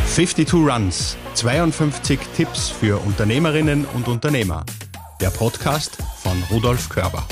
52 Runs, 52 Tipps für Unternehmerinnen und Unternehmer. Der Podcast von Rudolf Körber.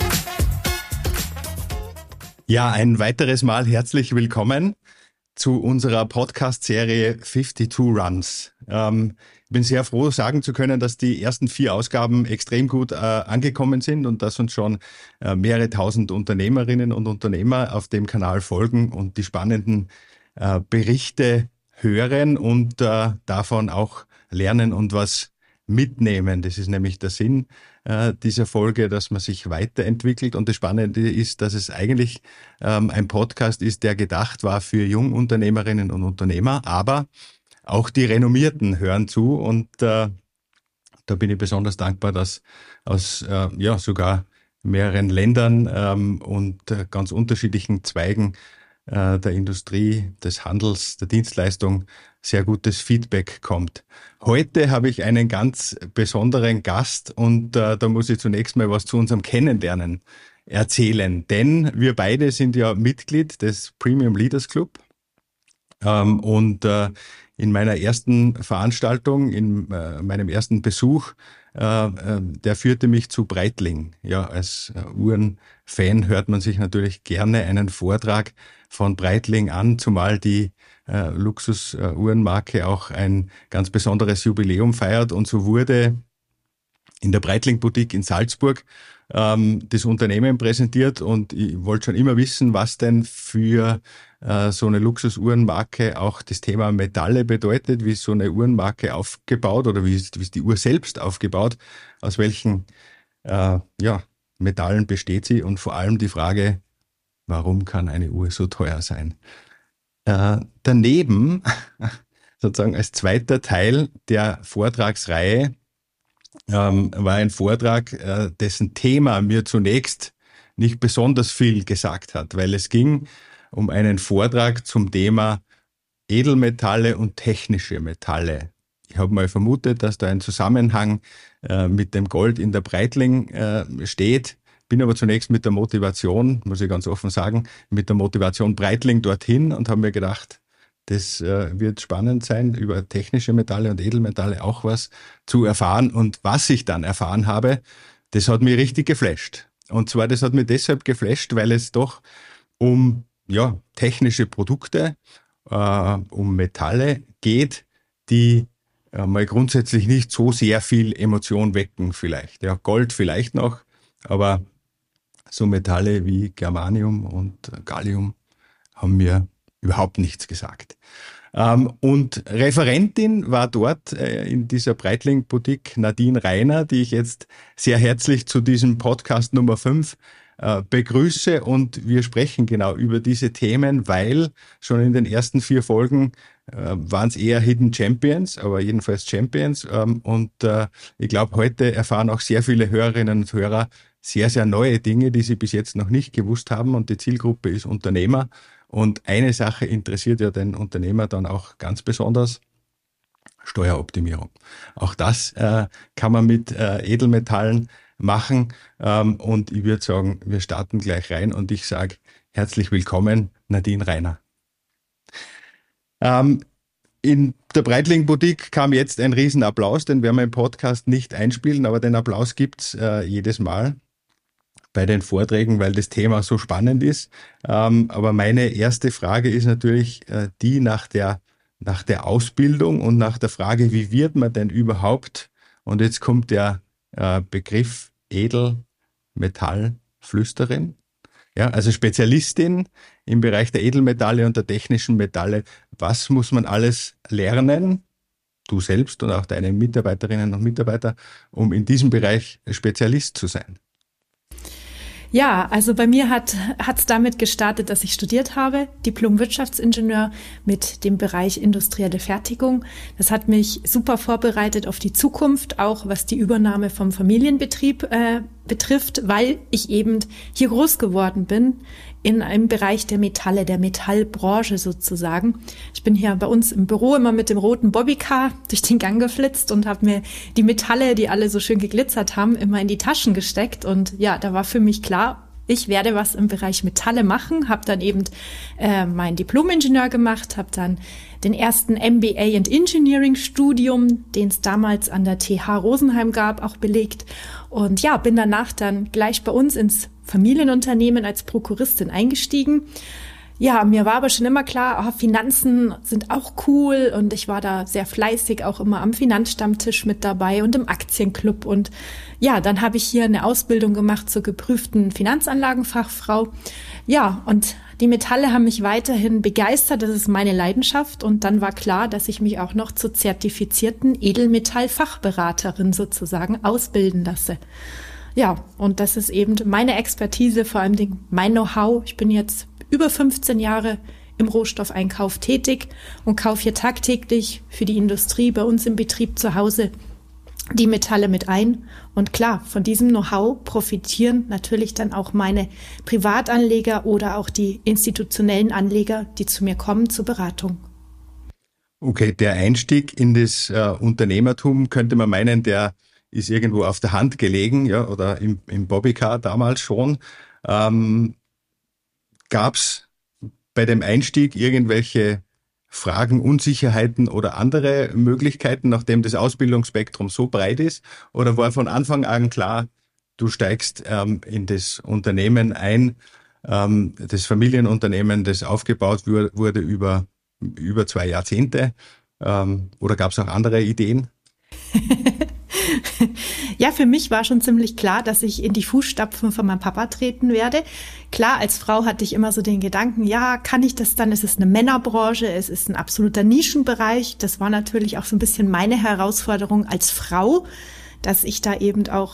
Ja, ein weiteres Mal herzlich willkommen zu unserer Podcast-Serie 52 Runs. Ich bin sehr froh, sagen zu können, dass die ersten 4 Ausgaben extrem gut angekommen sind und dass uns schon mehrere tausend Unternehmerinnen und Unternehmer auf dem Kanal folgen und die spannenden Berichte hören und davon auch lernen und was mitnehmen. Das ist nämlich der Sinn dieser Folge, dass man sich weiterentwickelt. Und das Spannende ist, dass es eigentlich ein Podcast ist, der gedacht war für Jungunternehmerinnen und Unternehmer, aber auch die Renommierten hören zu. Und da bin ich besonders dankbar, dass aus sogar mehreren Ländern und ganz unterschiedlichen Zweigen der Industrie, des Handels, der Dienstleistung sehr gutes Feedback kommt. Heute habe ich einen ganz besonderen Gast und da muss ich zunächst mal was zu unserem Kennenlernen erzählen, denn wir beide sind ja Mitglied des Premium Leaders Club und in meiner ersten Veranstaltung, in meinem ersten Besuch, der führte mich zu Breitling. Ja, als Uhrenfan hört man sich natürlich gerne einen Vortrag von Breitling an, zumal die Luxusuhrenmarke auch ein ganz besonderes Jubiläum feiert. Und so wurde in der Breitling Boutique in Salzburg das Unternehmen präsentiert. Und ich wollte schon immer wissen, was denn für so eine Luxusuhrenmarke auch das Thema Metalle bedeutet, wie ist so eine Uhrenmarke aufgebaut oder wie ist die Uhr selbst aufgebaut, aus welchen Metallen besteht sie und vor allem die Frage, warum kann eine Uhr so teuer sein? Daneben, sozusagen als zweiter Teil der Vortragsreihe, war ein Vortrag, dessen Thema mir zunächst nicht besonders viel gesagt hat, weil es ging um einen Vortrag zum Thema Edelmetalle und technische Metalle. Ich habe mal vermutet, dass da ein Zusammenhang mit dem Gold in der Breitling steht. Bin aber zunächst mit der Motivation, muss ich ganz offen sagen, mit der Motivation Breitling dorthin und habe mir gedacht, das wird spannend sein, über technische Metalle und Edelmetalle auch was zu erfahren. Und was ich dann erfahren habe, das hat mich richtig geflasht. Und zwar, das hat mich deshalb geflasht, weil es doch um technische Produkte, um Metalle geht, die mal grundsätzlich nicht so sehr viel Emotion wecken vielleicht. Ja, Gold vielleicht noch, aber so Metalle wie Germanium und Gallium haben mir überhaupt nichts gesagt. Und Referentin war dort in dieser Breitling Boutique Nadine Reiner, die ich jetzt sehr herzlich zu diesem Podcast Nummer 5 begrüße, und wir sprechen genau über diese Themen, weil schon in den ersten 4 Folgen waren es eher Hidden Champions, aber jedenfalls Champions, und ich glaube, heute erfahren auch sehr viele Hörerinnen und Hörer sehr, sehr neue Dinge, die sie bis jetzt noch nicht gewusst haben, und die Zielgruppe ist Unternehmer, und eine Sache interessiert ja den Unternehmer dann auch ganz besonders: Steueroptimierung. Auch das kann man mit Edelmetallen machen, und ich würde sagen, wir starten gleich rein und ich sage herzlich willkommen, Nadine Reiner. In der Breitling Boutique kam jetzt ein Riesenapplaus, den werden wir im Podcast nicht einspielen, aber den Applaus gibt's jedes Mal bei den Vorträgen, weil das Thema so spannend ist. Aber meine erste Frage ist natürlich die nach der Ausbildung und nach der Frage, wie wird man denn überhaupt, und jetzt kommt der Begriff Edelmetallflüsterin, ja, also Spezialistin im Bereich der Edelmetalle und der technischen Metalle. Was muss man alles lernen, du selbst und auch deine Mitarbeiterinnen und Mitarbeiter, um in diesem Bereich Spezialist zu sein? Ja, also bei mir hat's damit gestartet, dass ich studiert habe, Diplom-Wirtschaftsingenieur mit dem Bereich industrielle Fertigung. Das hat mich super vorbereitet auf die Zukunft, auch was die Übernahme vom Familienbetrieb betrifft, weil ich eben hier groß geworden bin in einem Bereich der Metalle, der Metallbranche sozusagen. Ich bin hier bei uns im Büro immer mit dem roten Bobbycar durch den Gang geflitzt und habe mir die Metalle, die alle so schön geglitzert haben, immer in die Taschen gesteckt. Und ja, da war für mich klar, ich werde was im Bereich Metalle machen, habe dann eben mein Diplom-Ingenieur gemacht, habe dann den ersten MBA in Engineering-Studium, den es damals an der TH Rosenheim gab, auch belegt. Und ja, bin danach dann gleich bei uns ins Familienunternehmen als Prokuristin eingestiegen. Ja, mir war aber schon immer klar, Finanzen sind auch cool und ich war da sehr fleißig, auch immer am Finanzstammtisch mit dabei und im Aktienclub. Und ja, dann habe ich hier eine Ausbildung gemacht zur geprüften Finanzanlagenfachfrau. Ja, und die Metalle haben mich weiterhin begeistert, das ist meine Leidenschaft. Und dann war klar, dass ich mich auch noch zur zertifizierten Edelmetallfachberaterin sozusagen ausbilden lasse. Ja, und das ist eben meine Expertise, vor allem mein Know-how. Ich bin jetzt über 15 Jahre im Rohstoffeinkauf tätig und kaufe hier tagtäglich für die Industrie bei uns im Betrieb zu Hause die Metalle mit ein. Und klar, von diesem Know-how profitieren natürlich dann auch meine Privatanleger oder auch die institutionellen Anleger, die zu mir kommen zur Beratung. Okay, der Einstieg in das Unternehmertum könnte man meinen, der ist irgendwo auf der Hand gelegen, ja, oder im Bobbycar damals schon. Gab es bei dem Einstieg irgendwelche Fragen, Unsicherheiten oder andere Möglichkeiten, nachdem das Ausbildungsspektrum so breit ist? Oder war von Anfang an klar, du steigst in das Unternehmen ein, das Familienunternehmen, das aufgebaut wurde über 2 Jahrzehnte? Oder gab es auch andere Ideen? Ja, für mich war schon ziemlich klar, dass ich in die Fußstapfen von meinem Papa treten werde. Klar, als Frau hatte ich immer so den Gedanken, ja, kann ich das dann? Es ist eine Männerbranche, es ist ein absoluter Nischenbereich. Das war natürlich auch so ein bisschen meine Herausforderung als Frau, dass ich da eben auch,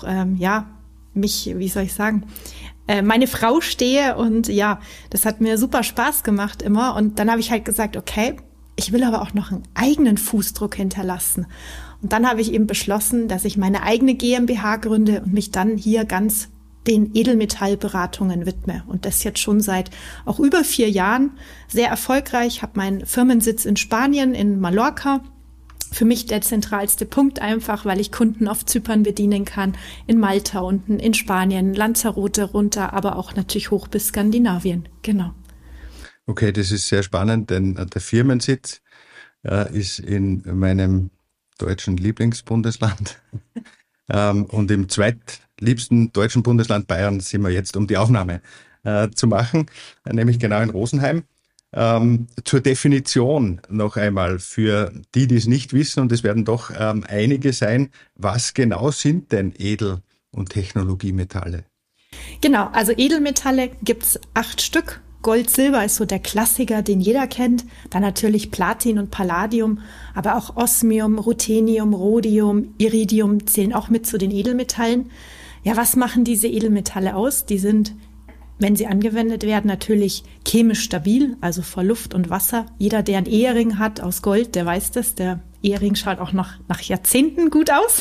meine Frau stehe. Und ja, das hat mir super Spaß gemacht immer. Und dann habe ich halt gesagt, okay, ich will aber auch noch einen eigenen Fußdruck hinterlassen. Und dann habe ich eben beschlossen, dass ich meine eigene GmbH gründe und mich dann hier ganz den Edelmetallberatungen widme. Und das jetzt schon seit auch über 4 Jahren sehr erfolgreich. Ich habe meinen Firmensitz in Spanien, in Mallorca. Für mich der zentralste Punkt einfach, weil ich Kunden auf Zypern bedienen kann, in Malta unten, in Spanien, Lanzarote runter, aber auch natürlich hoch bis Skandinavien. Genau. Okay, das ist sehr spannend, denn der Firmensitz ist in meinem deutschen Lieblingsbundesland und im zweitliebsten deutschen Bundesland Bayern sind wir jetzt, um die Aufnahme zu machen, nämlich genau in Rosenheim. Zur Definition noch einmal für die, die es nicht wissen, und es werden doch einige sein, was genau sind denn Edel- und Technologiemetalle? Genau, also Edelmetalle gibt's 8 Stück. Gold, Silber ist so der Klassiker, den jeder kennt. Dann natürlich Platin und Palladium, aber auch Osmium, Ruthenium, Rhodium, Iridium zählen auch mit zu den Edelmetallen. Ja, was machen diese Edelmetalle aus? Die sind, wenn sie angewendet werden, natürlich chemisch stabil, also vor Luft und Wasser. Jeder, der einen Ehering hat aus Gold, der weiß das. Der Ehering schaut auch noch nach Jahrzehnten gut aus.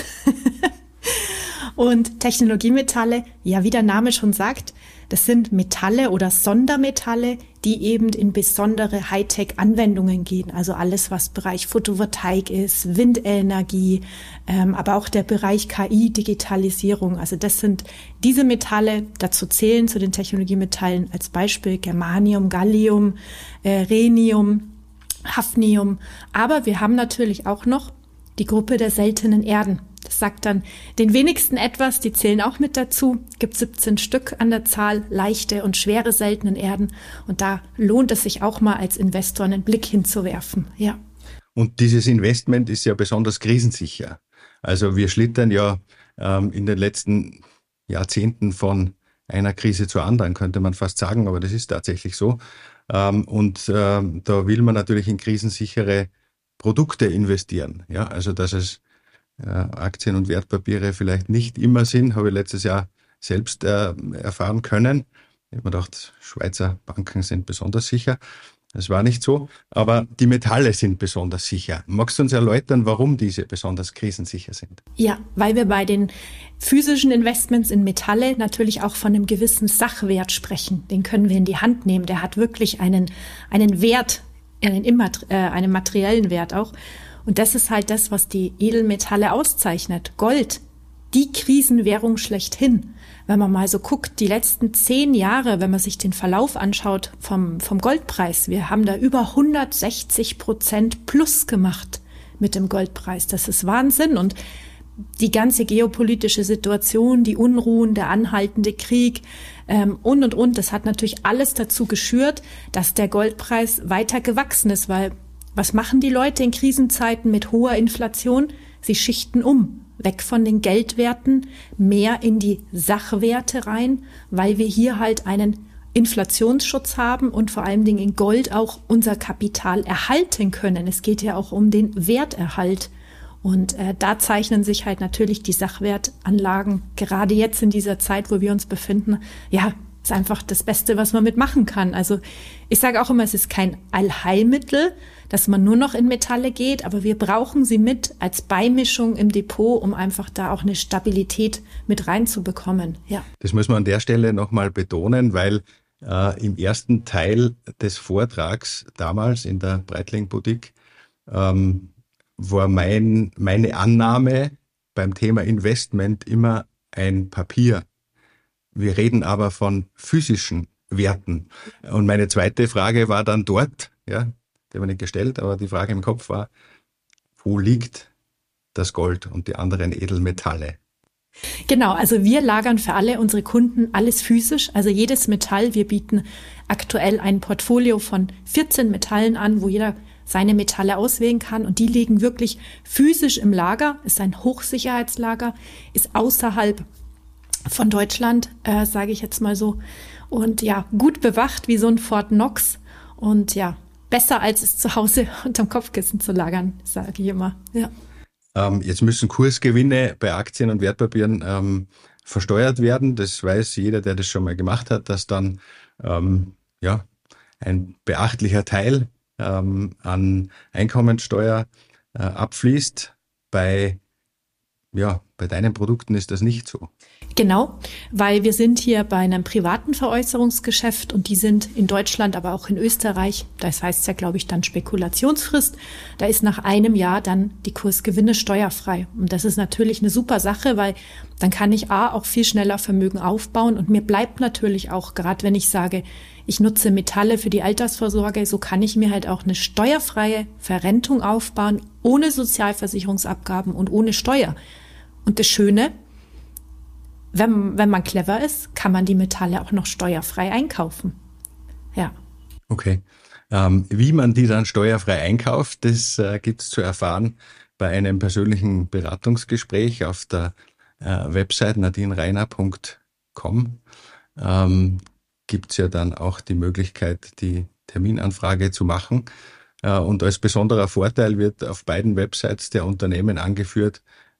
Und Technologiemetalle, ja, wie der Name schon sagt, das sind Metalle oder Sondermetalle, die eben in besondere Hightech-Anwendungen gehen. Also alles, was Bereich Photovoltaik ist, Windenergie, aber auch der Bereich KI, Digitalisierung. Also das sind diese Metalle, dazu zählen zu den Technologiemetallen als Beispiel Germanium, Gallium, Rhenium, Hafnium. Aber wir haben natürlich auch noch die Gruppe der seltenen Erden. Das sagt dann den wenigsten etwas, die zählen auch mit dazu. Es gibt 17 Stück an der Zahl, leichte und schwere seltenen Erden. Und da lohnt es sich auch mal als Investor einen Blick hinzuwerfen. Ja. Und dieses Investment ist ja besonders krisensicher. Also wir schlittern ja in den letzten Jahrzehnten von einer Krise zur anderen, könnte man fast sagen, aber das ist tatsächlich so. Da will man natürlich in krisensichere Produkte investieren. Ja, also dass es Aktien und Wertpapiere vielleicht nicht immer sind, habe ich letztes Jahr selbst erfahren können. Ich habe mir gedacht, Schweizer Banken sind besonders sicher. Das war nicht so, aber die Metalle sind besonders sicher. Magst du uns erläutern, warum diese besonders krisensicher sind? Ja, weil wir bei den physischen Investments in Metalle natürlich auch von einem gewissen Sachwert sprechen. Den können wir in die Hand nehmen. Der hat wirklich einen Wert, einen materiellen Wert auch. Und das ist halt das, was die Edelmetalle auszeichnet. Gold, die Krisenwährung schlechthin. wenn man mal so guckt, die letzten 10 Jahre, wenn man sich den Verlauf anschaut vom Goldpreis, wir haben da über 160% plus gemacht mit dem Goldpreis. Das ist Wahnsinn. Und die ganze geopolitische Situation, die Unruhen, der anhaltende Krieg und, das hat natürlich alles dazu geschürt, dass der Goldpreis weiter gewachsen ist, weil was machen die Leute in Krisenzeiten mit hoher Inflation? Sie schichten um, weg von den Geldwerten, mehr in die Sachwerte rein, weil wir hier halt einen Inflationsschutz haben und vor allen Dingen in Gold auch unser Kapital erhalten können. Es geht ja auch um den Werterhalt. Und da zeichnen sich halt natürlich die Sachwertanlagen, gerade jetzt in dieser Zeit, wo wir uns befinden, ja, ist einfach das Beste, was man mitmachen kann. Also ich sage auch immer, es ist kein Allheilmittel, dass man nur noch in Metalle geht, aber wir brauchen sie mit als Beimischung im Depot, um einfach da auch eine Stabilität mit reinzubekommen. Ja. Das muss man an der Stelle nochmal betonen, weil im ersten Teil des Vortrags damals in der Breitling Boutique war meine Annahme beim Thema Investment immer ein Papier. Wir reden aber von physischen Werten. Und meine zweite Frage war dann dort, ja, die habe ich nicht gestellt, aber die Frage im Kopf war, wo liegt das Gold und die anderen Edelmetalle? Genau, also wir lagern für alle unsere Kunden alles physisch, also jedes Metall. Wir bieten aktuell ein Portfolio von 14 Metallen an, wo jeder seine Metalle auswählen kann und die liegen wirklich physisch im Lager, ist ein Hochsicherheitslager, ist außerhalb von Deutschland, sage ich jetzt mal so, und ja, gut bewacht wie so ein Fort Knox und ja, besser als es zu Hause unterm Kopfkissen zu lagern, sage ich immer, ja. Jetzt müssen Kursgewinne bei Aktien und Wertpapieren versteuert werden. Das weiß jeder, der das schon mal gemacht hat, dass dann ein beachtlicher Teil an Einkommensteuer abfließt. Bei deinen Produkten ist das nicht so. Genau, weil wir sind hier bei einem privaten Veräußerungsgeschäft und die sind in Deutschland, aber auch in Österreich, das heißt ja, glaube ich, dann Spekulationsfrist, da ist nach einem Jahr dann die Kursgewinne steuerfrei. Und das ist natürlich eine super Sache, weil dann kann ich auch viel schneller Vermögen aufbauen und mir bleibt natürlich auch, gerade wenn ich sage, ich nutze Metalle für die Altersvorsorge, so kann ich mir halt auch eine steuerfreie Verrentung aufbauen, ohne Sozialversicherungsabgaben und ohne Steuer. Und das Schöne, wenn man clever ist, kann man die Metalle auch noch steuerfrei einkaufen. Ja. Okay. Wie man die dann steuerfrei einkauft, das gibt's zu erfahren bei einem persönlichen Beratungsgespräch auf der Website nadinereiner.com. Gibt's ja dann auch die Möglichkeit, die Terminanfrage zu machen. Und als besonderer Vorteil wird auf beiden Websites der Unternehmen angeführt,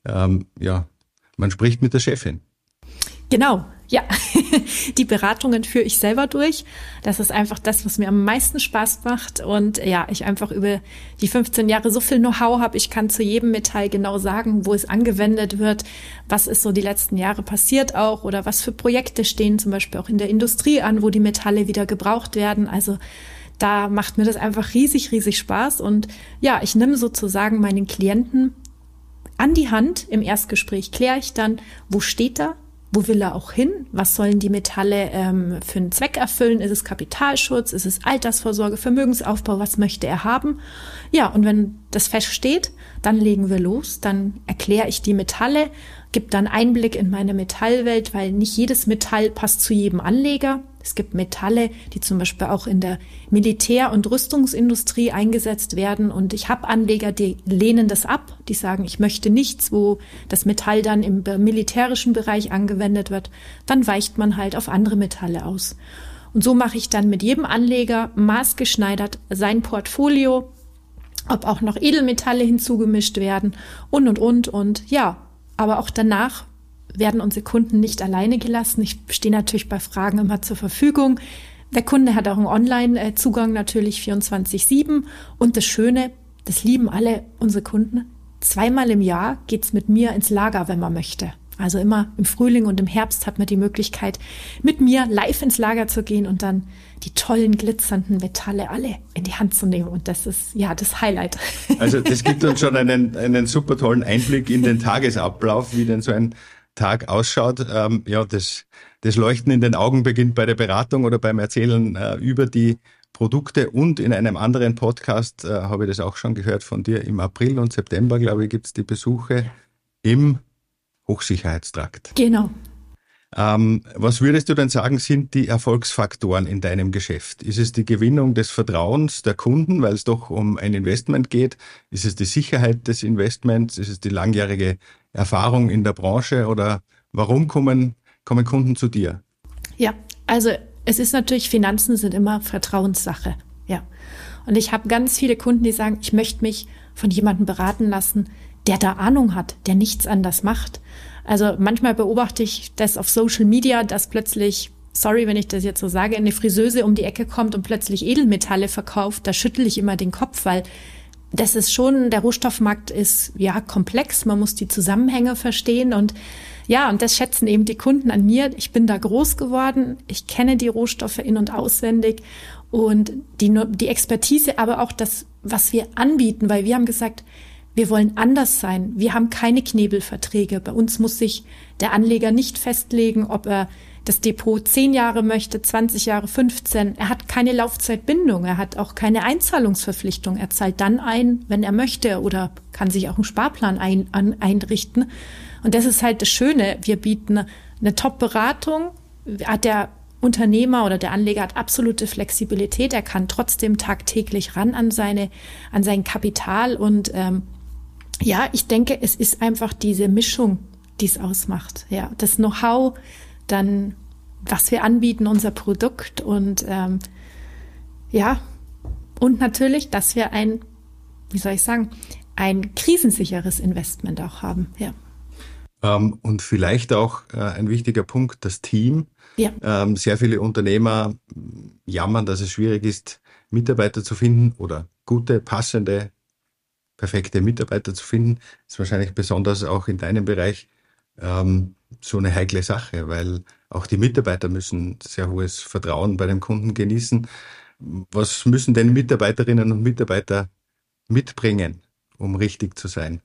man spricht mit der Chefin. Genau, ja. Die Beratungen führe ich selber durch. Das ist einfach das, was mir am meisten Spaß macht. Und ja, ich einfach über die 15 Jahre so viel Know-how habe. Ich kann zu jedem Metall genau sagen, wo es angewendet wird, was ist so die letzten Jahre passiert auch oder was für Projekte stehen zum Beispiel auch in der Industrie an, wo die Metalle wieder gebraucht werden. Also da macht mir das einfach riesig, riesig Spaß. Und ja, ich nehme sozusagen meinen Klienten an die Hand. Im Erstgespräch kläre ich dann, wo steht er? Wo will er auch hin? Was sollen die Metalle für einen Zweck erfüllen? Ist es Kapitalschutz? Ist es Altersvorsorge, Vermögensaufbau? Was möchte er haben? Ja, und wenn das feststeht, dann legen wir los. Dann erkläre ich die Metalle, gebe dann Einblick in meine Metallwelt, weil nicht jedes Metall passt zu jedem Anleger. Es gibt Metalle, die zum Beispiel auch in der Militär- und Rüstungsindustrie eingesetzt werden. Und ich habe Anleger, die lehnen das ab. Die sagen, ich möchte nichts, wo das Metall dann im militärischen Bereich angewendet wird. Dann weicht man halt auf andere Metalle aus. Und so mache ich dann mit jedem Anleger maßgeschneidert sein Portfolio, ob auch noch Edelmetalle hinzugemischt werden und ja, aber auch danach werden unsere Kunden nicht alleine gelassen. Ich stehe natürlich bei Fragen immer zur Verfügung. Der Kunde hat auch einen Online-Zugang natürlich 24/7. Und das Schöne, das lieben alle unsere Kunden, 2-mal im Jahr geht's mit mir ins Lager, wenn man möchte. Also immer im Frühling und im Herbst hat man die Möglichkeit, mit mir live ins Lager zu gehen und dann die tollen glitzernden Metalle alle in die Hand zu nehmen. Und das ist ja das Highlight. Also das gibt uns schon einen super tollen Einblick in den Tagesablauf, wie denn so ein Tag ausschaut. Das Leuchten in den Augen beginnt bei der Beratung oder beim Erzählen über die Produkte, und in einem anderen Podcast habe ich das auch schon gehört von dir. Im April und September, glaube ich, gibt es die Besuche im Hochsicherheitstrakt. Genau. Was würdest du denn sagen, sind die Erfolgsfaktoren in deinem Geschäft? Ist es die Gewinnung des Vertrauens der Kunden, weil es doch um ein Investment geht? Ist es die Sicherheit des Investments? Ist es die langjährige Erfahrung in der Branche? Oder warum kommen Kunden zu dir? Ja, also es ist natürlich, Finanzen sind immer Vertrauenssache. Ja. Und ich habe ganz viele Kunden, die sagen, ich möchte mich von jemandem beraten lassen, der da Ahnung hat, der nichts anders macht. Also manchmal beobachte ich das auf Social Media, dass plötzlich, sorry, wenn ich das jetzt so sage, eine Friseuse um die Ecke kommt und plötzlich Edelmetalle verkauft. Da schüttel ich immer den Kopf, weil das ist schon, der Rohstoffmarkt ist ja komplex. Man muss die Zusammenhänge verstehen und das schätzen eben die Kunden an mir. Ich bin da groß geworden. Ich kenne die Rohstoffe in- und auswendig und die Expertise, aber auch das, was wir anbieten, weil wir haben gesagt, wir wollen anders sein. Wir haben keine Knebelverträge. Bei uns muss sich der Anleger nicht festlegen, ob er das Depot 10 Jahre möchte, 20 Jahre, 15. Er hat keine Laufzeitbindung. Er hat auch keine Einzahlungsverpflichtung. Er zahlt dann ein, wenn er möchte, oder kann sich auch einen Sparplan einrichten. Und das ist halt das Schöne. Wir bieten eine Top-Beratung. Der Unternehmer oder der Anleger hat absolute Flexibilität. Er kann trotzdem tagtäglich ran an sein Kapital und ich denke, es ist einfach diese Mischung, die es ausmacht. Ja, das Know-how, dann was wir anbieten, unser Produkt und und natürlich, dass wir ein krisensicheres Investment auch haben. Ja. Und vielleicht auch ein wichtiger Punkt, das Team. Ja. Sehr viele Unternehmer jammern, dass es schwierig ist, Mitarbeiter zu finden oder gute, passende, perfekte Mitarbeiter zu finden. Das ist wahrscheinlich besonders auch in deinem Bereich so eine heikle Sache, weil auch die Mitarbeiter müssen sehr hohes Vertrauen bei dem Kunden genießen. Was müssen denn Mitarbeiterinnen und Mitarbeiter mitbringen, um richtig zu sein?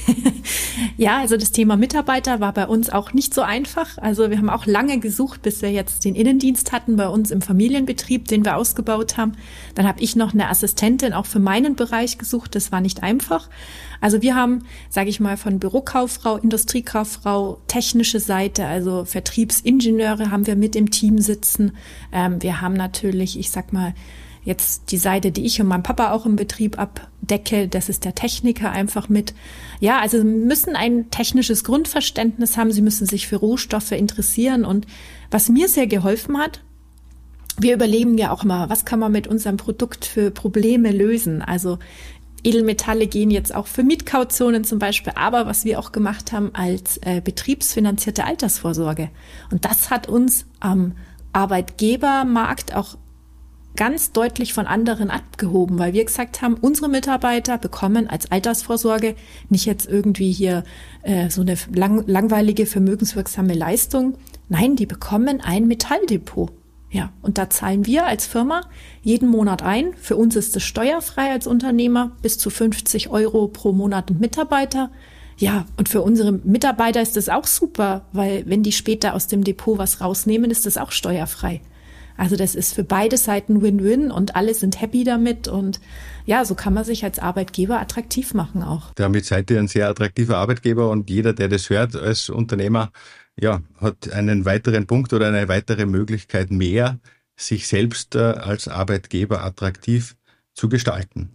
Ja, also das Thema Mitarbeiter war bei uns auch nicht so einfach. Also wir haben auch lange gesucht, bis wir jetzt den Innendienst hatten bei uns im Familienbetrieb, den wir ausgebaut haben. Dann habe ich noch eine Assistentin auch für meinen Bereich gesucht. Das war nicht einfach. Also wir haben, sage ich mal, von Bürokauffrau, Industriekauffrau, technische Seite, also Vertriebsingenieure haben wir mit im Team sitzen. Wir haben natürlich, jetzt die Seite, die ich und mein Papa auch im Betrieb abdecke, das ist der Techniker einfach mit. Ja, also sie müssen ein technisches Grundverständnis haben, sie müssen sich für Rohstoffe interessieren. Und was mir sehr geholfen hat, wir überlegen ja auch mal, was kann man mit unserem Produkt für Probleme lösen? Also Edelmetalle gehen jetzt auch für Mietkautionen zum Beispiel, aber was wir auch gemacht haben als betriebsfinanzierte Altersvorsorge. Und das hat uns am Arbeitgebermarkt auch ganz deutlich von anderen abgehoben, weil wir gesagt haben, unsere Mitarbeiter bekommen als Altersvorsorge nicht jetzt irgendwie hier so eine langweilige, vermögenswirksame Leistung. Nein, die bekommen ein Metalldepot. Ja, und da zahlen wir als Firma jeden Monat ein. Für uns ist es steuerfrei als Unternehmer, bis zu 50 € pro Monat und Mitarbeiter. Ja, und für unsere Mitarbeiter ist das auch super, weil wenn die später aus dem Depot was rausnehmen, ist das auch steuerfrei. Also das ist für beide Seiten Win-Win und alle sind happy damit und ja, so kann man sich als Arbeitgeber attraktiv machen auch. Damit seid ihr ein sehr attraktiver Arbeitgeber und jeder, der das hört als Unternehmer, ja, hat einen weiteren Punkt oder eine weitere Möglichkeit mehr, sich selbst als Arbeitgeber attraktiv zu gestalten.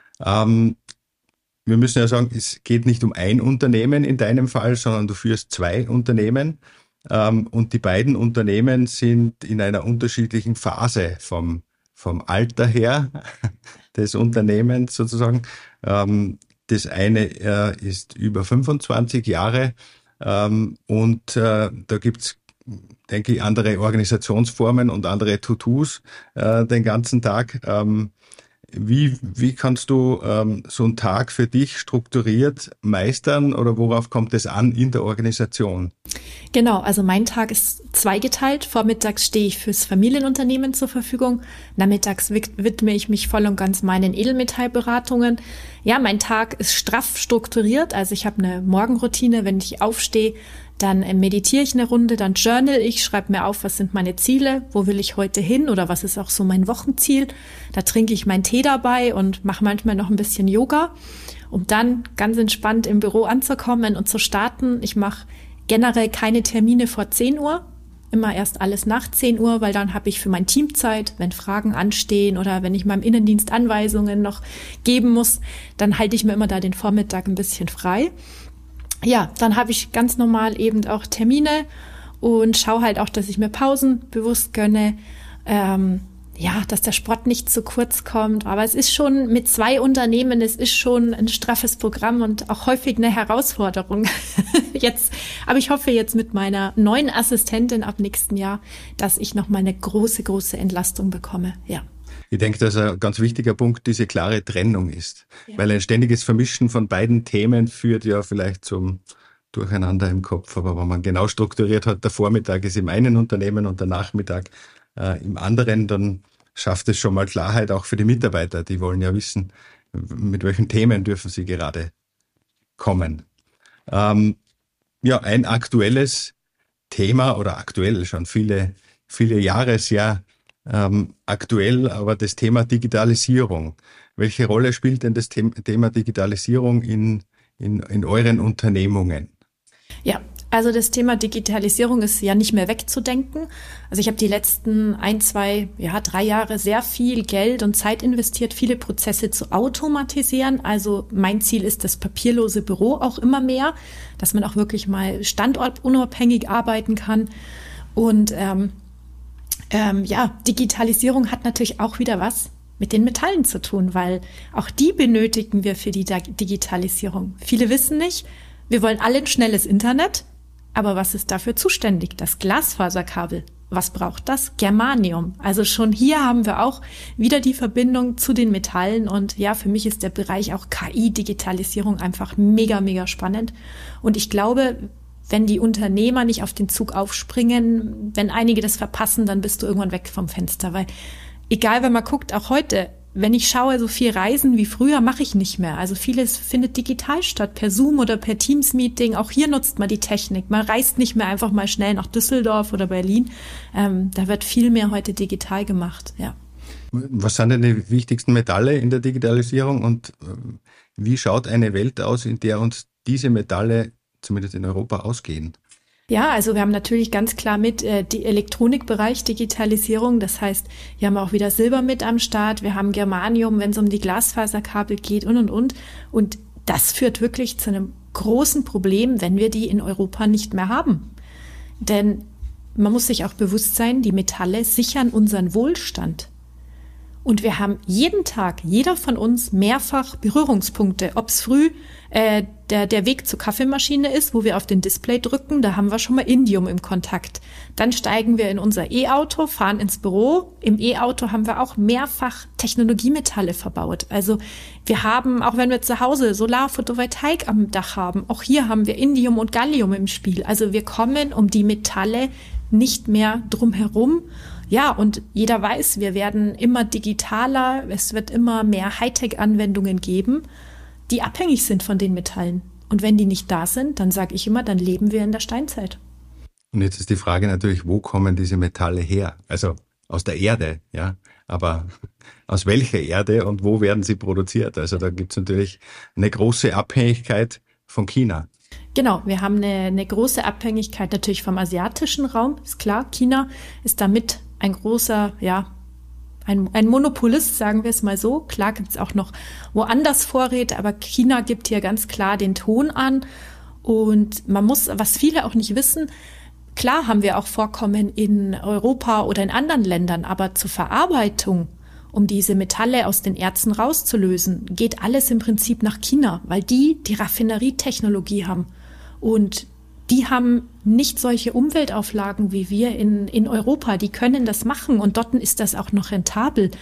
Wir müssen ja sagen, es geht nicht um ein Unternehmen in deinem Fall, sondern du führst 2 Unternehmen. Und die beiden Unternehmen sind in einer unterschiedlichen Phase vom Alter her des Unternehmens sozusagen. Das eine ist über 25 Jahre und da gibt's, denke ich, andere Organisationsformen und andere To-Dos den ganzen Tag. Wie kannst du so einen Tag für dich strukturiert meistern oder worauf kommt es an in der Organisation? Genau, also mein Tag ist zweigeteilt. Vormittags stehe ich fürs Familienunternehmen zur Verfügung. Nachmittags widme ich mich voll und ganz meinen Edelmetallberatungen. Ja, mein Tag ist straff strukturiert. Also ich habe eine Morgenroutine, wenn ich aufstehe, Dann meditiere ich eine Runde, dann journal ich, schreibe mir auf, was sind meine Ziele, wo will ich heute hin oder was ist auch so mein Wochenziel. Da trinke ich meinen Tee dabei und mache manchmal noch ein bisschen Yoga, um dann ganz entspannt im Büro anzukommen und zu starten. Ich mache generell keine Termine vor 10 Uhr, immer erst alles nach 10 Uhr, weil dann habe ich für mein Team Zeit, wenn Fragen anstehen oder wenn ich meinem Innendienst Anweisungen noch geben muss, dann halte ich mir immer da den Vormittag ein bisschen frei. Ja, dann habe ich ganz normal eben auch Termine und schaue halt auch, dass ich mir Pausen bewusst gönne, dass der Sport nicht zu kurz kommt. Aber es ist schon mit 2 Unternehmen, es ist schon ein straffes Programm und auch häufig eine Herausforderung. Aber ich hoffe jetzt mit meiner neuen Assistentin ab nächsten Jahr, dass ich noch mal eine große, große Entlastung bekomme. Ja. Ich denke, dass ein ganz wichtiger Punkt diese klare Trennung ist. Ja. Weil ein ständiges Vermischen von beiden Themen führt ja vielleicht zum Durcheinander im Kopf. Aber wenn man genau strukturiert hat, der Vormittag ist im einen Unternehmen und der Nachmittag im anderen, dann schafft es schon mal Klarheit auch für die Mitarbeiter. Die wollen ja wissen, mit welchen Themen dürfen sie gerade kommen. Ein aktuelles Thema oder aktuell schon viele Jahre sehr aktuell, aber das Thema Digitalisierung. Welche Rolle spielt denn das Thema Digitalisierung in euren Unternehmungen? Ja, also das Thema Digitalisierung ist ja nicht mehr wegzudenken. Also ich habe die letzten 3 Jahre sehr viel Geld und Zeit investiert, viele Prozesse zu automatisieren. Also mein Ziel ist das papierlose Büro auch immer mehr, dass man auch wirklich mal standortunabhängig arbeiten kann. Und Digitalisierung hat natürlich auch wieder was mit den Metallen zu tun, weil auch die benötigen wir für die Digitalisierung. Viele wissen nicht, wir wollen alle ein schnelles Internet, aber was ist dafür zuständig? Das Glasfaserkabel. Was braucht das? Germanium. Also schon hier haben wir auch wieder die Verbindung zu den Metallen und ja, für mich ist der Bereich auch KI, Digitalisierung einfach mega, mega spannend. Und ich glaube, wenn die Unternehmer nicht auf den Zug aufspringen, wenn einige das verpassen, dann bist du irgendwann weg vom Fenster. Weil egal, wenn man guckt, auch heute, wenn ich schaue, so viel Reisen wie früher mache ich nicht mehr. Also vieles findet digital statt, per Zoom oder per Teams-Meeting. Auch hier nutzt man die Technik. Man reist nicht mehr einfach mal schnell nach Düsseldorf oder Berlin. Da wird viel mehr heute digital gemacht, ja. Was sind denn die wichtigsten Metalle in der Digitalisierung und wie schaut eine Welt aus, in der uns diese Metalle zumindest in Europa ausgehen? Ja, also wir haben natürlich ganz klar mit die Elektronikbereich, Digitalisierung. Das heißt, wir haben auch wieder Silber mit am Start. Wir haben Germanium, wenn es um die Glasfaserkabel geht und. Und das führt wirklich zu einem großen Problem, wenn wir die in Europa nicht mehr haben. Denn man muss sich auch bewusst sein, die Metalle sichern unseren Wohlstand. Und wir haben jeden Tag, jeder von uns, mehrfach Berührungspunkte. Ob es früh der Weg zur Kaffeemaschine ist, wo wir auf den Display drücken, da haben wir schon mal Indium im Kontakt. Dann steigen wir in unser E-Auto, fahren ins Büro. Im E-Auto haben wir auch mehrfach Technologiemetalle verbaut. Also wir haben, auch wenn wir zu Hause Solar-Photovoltaik am Dach haben, auch hier haben wir Indium und Gallium im Spiel. Also wir kommen um die Metalle nicht mehr drum herum. Ja, und jeder weiß, wir werden immer digitaler, es wird immer mehr Hightech-Anwendungen geben, die abhängig sind von den Metallen. Und wenn die nicht da sind, dann sage ich immer, dann leben wir in der Steinzeit. Und jetzt ist die Frage natürlich, wo kommen diese Metalle her? Also aus der Erde, ja, aber aus welcher Erde und wo werden sie produziert? Also da gibt es natürlich eine große Abhängigkeit von China. Genau, wir haben eine große Abhängigkeit natürlich vom asiatischen Raum, ist klar. China ist damit ein großer, ein Monopolist, sagen wir es mal so. Klar gibt es auch noch woanders Vorräte, aber China gibt hier ganz klar den Ton an. Und man muss, was viele auch nicht wissen, klar haben wir auch Vorkommen in Europa oder in anderen Ländern, aber zur Verarbeitung, um diese Metalle aus den Erzen rauszulösen, geht alles im Prinzip nach China, weil die Raffinerietechnologie haben. Und die haben nicht solche Umweltauflagen wie wir in Europa. Die können das machen und dort ist das auch noch rentabel.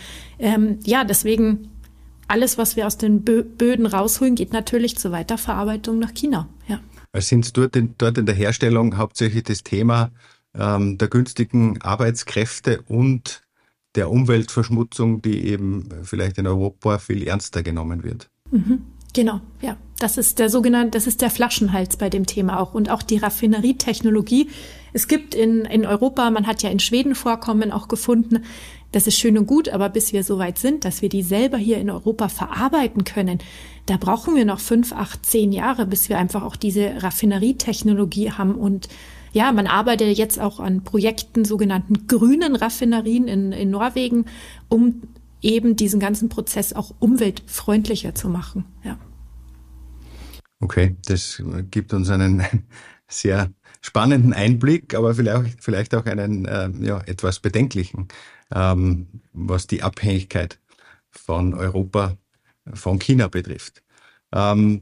Deswegen alles, was wir aus den Böden rausholen, geht natürlich zur Weiterverarbeitung nach China. Ja. Sind dort in der Herstellung hauptsächlich das Thema der günstigen Arbeitskräfte und der Umweltverschmutzung, die eben vielleicht in Europa viel ernster genommen wird? Mhm. Genau, ja. Das ist der Flaschenhals bei dem Thema auch. Und auch die Raffinerietechnologie. Es gibt in Europa, man hat ja in Schweden Vorkommen auch gefunden. Das ist schön und gut, aber bis wir so weit sind, dass wir die selber hier in Europa verarbeiten können, da brauchen wir noch 5, 8, 10 Jahre, bis wir einfach auch diese Raffinerietechnologie haben. Und ja, man arbeitet jetzt auch an Projekten, sogenannten grünen Raffinerien in Norwegen, um eben diesen ganzen Prozess auch umweltfreundlicher zu machen. Ja. Okay, das gibt uns einen sehr spannenden Einblick, aber vielleicht auch einen etwas bedenklichen, was die Abhängigkeit von Europa von China betrifft. Bei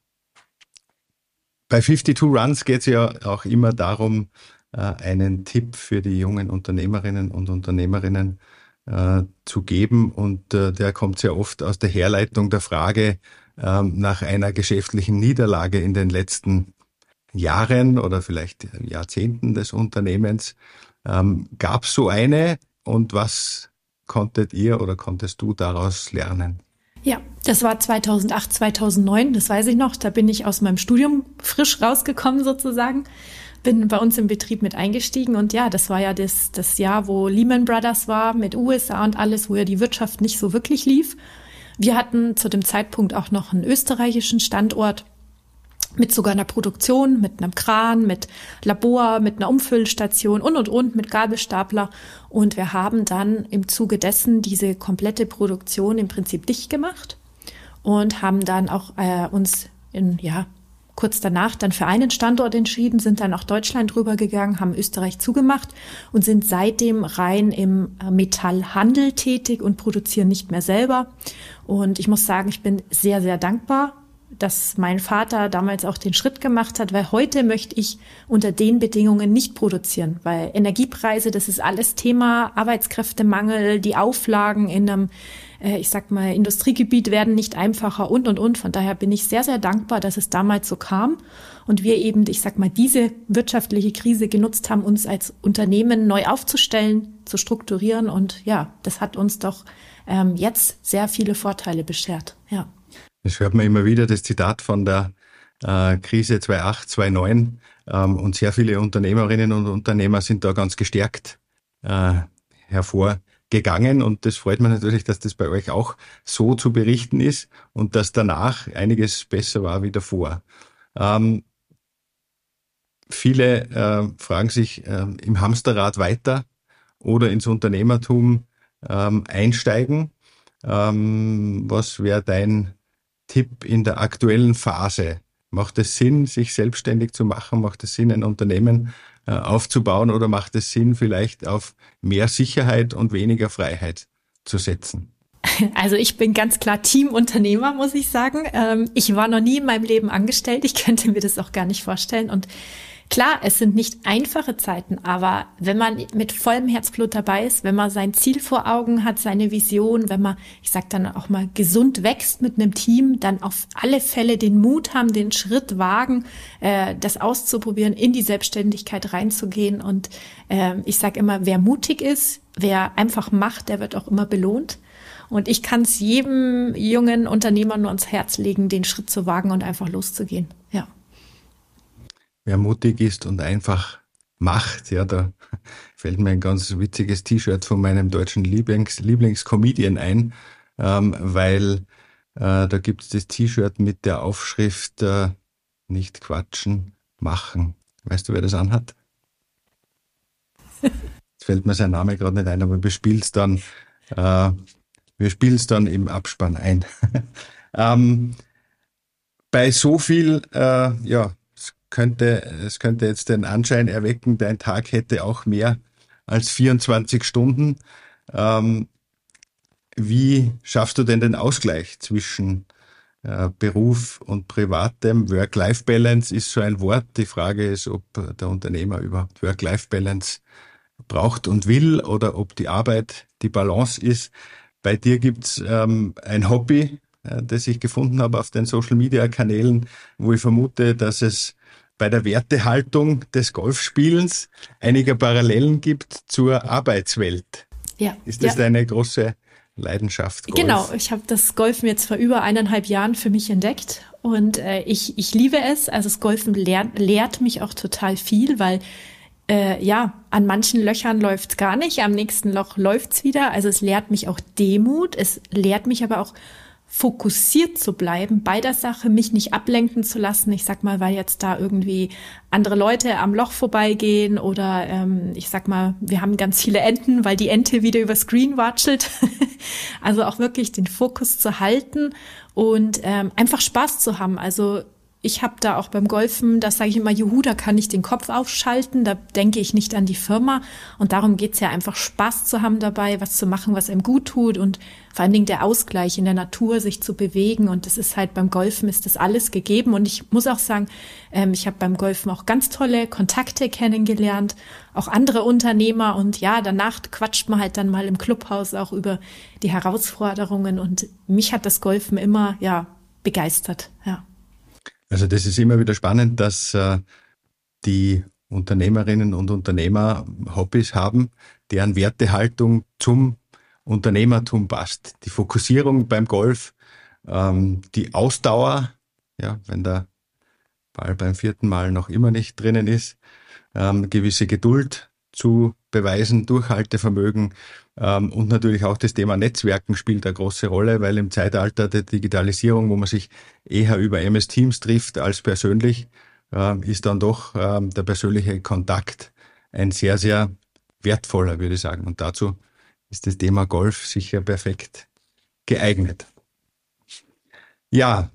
52 Runs geht es ja auch immer darum, einen Tipp für die jungen Unternehmerinnen und Unternehmerinnen zu geben, und der kommt sehr oft aus der Herleitung der Frage nach einer geschäftlichen Niederlage in den letzten Jahren oder vielleicht Jahrzehnten des Unternehmens. Gab es so eine, und was konntet ihr oder konntest du daraus lernen? Ja, das war 2008, 2009, das weiß ich noch. Da bin ich aus meinem Studium frisch rausgekommen sozusagen, bin bei uns im Betrieb mit eingestiegen, und ja, das war ja das Jahr, wo Lehman Brothers war mit USA und alles, wo ja die Wirtschaft nicht so wirklich lief. Wir hatten zu dem Zeitpunkt auch noch einen österreichischen Standort mit sogar einer Produktion, mit einem Kran, mit Labor, mit einer Umfüllstation und mit Gabelstapler. Und wir haben dann im Zuge dessen diese komplette Produktion im Prinzip dicht gemacht und haben dann auch uns kurz danach dann für einen Standort entschieden, sind dann auch Deutschland rübergegangen, haben Österreich zugemacht und sind seitdem rein im Metallhandel tätig und produzieren nicht mehr selber. Und ich muss sagen, ich bin sehr, sehr dankbar, dass mein Vater damals auch den Schritt gemacht hat, weil heute möchte ich unter den Bedingungen nicht produzieren, weil Energiepreise, das ist alles Thema, Arbeitskräftemangel, die Auflagen in einem, Industriegebiet werden nicht einfacher und. Von daher bin ich sehr, sehr dankbar, dass es damals so kam und wir eben, diese wirtschaftliche Krise genutzt haben, uns als Unternehmen neu aufzustellen, zu strukturieren, und ja, das hat uns doch jetzt sehr viele Vorteile beschert, ja. Das hört man immer wieder, das Zitat von der Krise 2008, 2009, und sehr viele Unternehmerinnen und Unternehmer sind da ganz gestärkt hervorgegangen, und das freut mich natürlich, dass das bei euch auch so zu berichten ist und dass danach einiges besser war wie davor. Viele fragen sich, im Hamsterrad weiter oder ins Unternehmertum einsteigen. Was wäre dein Tipp in der aktuellen Phase? Macht es Sinn, sich selbstständig zu machen? Macht es Sinn, ein Unternehmen aufzubauen, oder macht es Sinn, vielleicht auf mehr Sicherheit und weniger Freiheit zu setzen? Also ich bin ganz klar Teamunternehmer, muss ich sagen. Ich war noch nie in meinem Leben angestellt. Ich könnte mir das auch gar nicht vorstellen. Und klar, es sind nicht einfache Zeiten, aber wenn man mit vollem Herzblut dabei ist, wenn man sein Ziel vor Augen hat, seine Vision, wenn man, ich sag dann auch mal, gesund wächst mit einem Team, dann auf alle Fälle den Mut haben, den Schritt wagen, das auszuprobieren, in die Selbstständigkeit reinzugehen. Und ich sag immer, wer mutig ist, wer einfach macht, der wird auch immer belohnt. Und ich kann es jedem jungen Unternehmer nur ans Herz legen, den Schritt zu wagen und einfach loszugehen. Ja. Wer mutig ist und einfach macht, ja, da fällt mir ein ganz witziges T-Shirt von meinem deutschen Lieblingscomedian ein, weil da gibt es das T-Shirt mit der Aufschrift nicht quatschen, machen. Weißt du, wer das anhat? Jetzt fällt mir sein Name gerade nicht ein, aber wir spielen es dann im Abspann ein. Bei so viel, es könnte jetzt den Anschein erwecken, dein Tag hätte auch mehr als 24 Stunden. Wie schaffst du denn den Ausgleich zwischen Beruf und Privatem? Work-Life-Balance ist so ein Wort. Die Frage ist, ob der Unternehmer überhaupt Work-Life-Balance braucht und will, oder ob die Arbeit die Balance ist. Bei dir gibt's ein Hobby, das ich gefunden habe auf den Social-Media-Kanälen, wo ich vermute, dass es bei der Wertehaltung des Golfspielens einige Parallelen gibt zur Arbeitswelt. Ja. Ist das deine große Leidenschaft Golf. Genau, ich habe das Golfen jetzt vor über 1,5 Jahren für mich entdeckt und ich liebe es. Also das Golfen lehrt mich auch total viel, weil an manchen Löchern läuft's gar nicht, am nächsten Loch läuft's wieder. Also es lehrt mich auch Demut, es lehrt mich aber auch fokussiert zu bleiben bei der Sache, mich nicht ablenken zu lassen. Ich sag mal, weil jetzt da irgendwie andere Leute am Loch vorbeigehen oder ich sag mal, wir haben ganz viele Enten, weil die Ente wieder übers Green watschelt. Also auch wirklich den Fokus zu halten und einfach Spaß zu haben. Also ich habe da auch beim Golfen, das sage ich immer, juhu, da kann ich den Kopf aufschalten, da denke ich nicht an die Firma und darum geht's ja einfach, Spaß zu haben dabei, was zu machen, was einem gut tut und vor allen Dingen der Ausgleich in der Natur, sich zu bewegen und das ist halt beim Golfen ist das alles gegeben und ich muss auch sagen, ich habe beim Golfen auch ganz tolle Kontakte kennengelernt, auch andere Unternehmer und ja, danach quatscht man halt dann mal im Clubhaus auch über die Herausforderungen und mich hat das Golfen immer, begeistert, ja. Also das ist immer wieder spannend, dass die Unternehmerinnen und Unternehmer Hobbys haben, deren Wertehaltung zum Unternehmertum passt. Die Fokussierung beim Golf, die Ausdauer, ja, wenn der Ball beim 4. Mal noch immer nicht drinnen ist, gewisse Geduld zu beweisen, Durchhaltevermögen und natürlich auch das Thema Netzwerken spielt eine große Rolle, weil im Zeitalter der Digitalisierung, wo man sich eher über MS Teams trifft als persönlich, ist dann doch der persönliche Kontakt ein sehr, sehr wertvoller, würde ich sagen. Und dazu ist das Thema Golf sicher perfekt geeignet. Ja,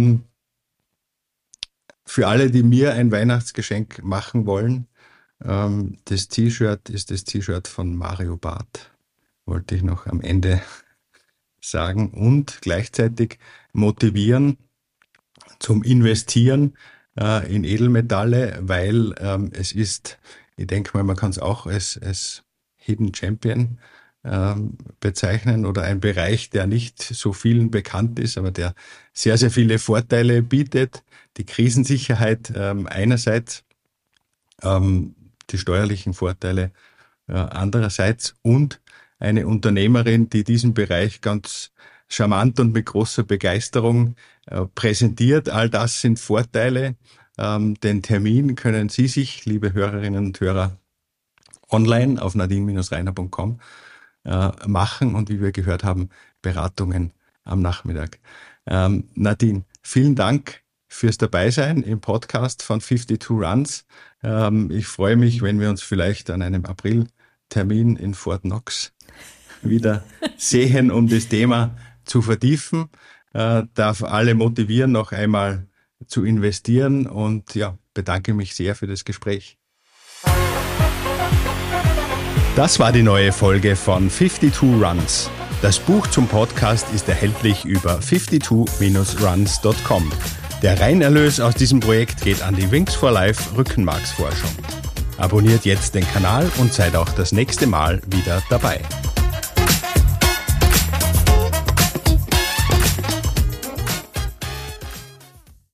für alle, die mir ein Weihnachtsgeschenk machen wollen, das T-Shirt ist das T-Shirt von Mario Barth, wollte ich noch am Ende sagen und gleichzeitig motivieren zum Investieren in Edelmetalle, weil es ist, ich denke mal, man kann es auch als Hidden Champion bezeichnen oder ein Bereich, der nicht so vielen bekannt ist, aber der sehr, sehr viele Vorteile bietet. Die Krisensicherheit einerseits, die steuerlichen Vorteile andererseits und eine Unternehmerin, die diesen Bereich ganz charmant und mit großer Begeisterung präsentiert. All das sind Vorteile. Den Termin können Sie sich, liebe Hörerinnen und Hörer, online auf nadine-reiner.com machen und wie wir gehört haben, Beratungen am Nachmittag. Nadine, vielen Dank fürs Dabeisein im Podcast von 52 Runs. Ich freue mich, wenn wir uns vielleicht an einem April-Termin in Fort Knox wieder sehen, um das Thema zu vertiefen. Darf alle motivieren, noch einmal zu investieren und ja, bedanke mich sehr für das Gespräch. Das war die neue Folge von 52 Runs. Das Buch zum Podcast ist erhältlich über 52-runs.com. Der Reinerlös aus diesem Projekt geht an die Wings for Life Rückenmarksforschung. Abonniert jetzt den Kanal und seid auch das nächste Mal wieder dabei.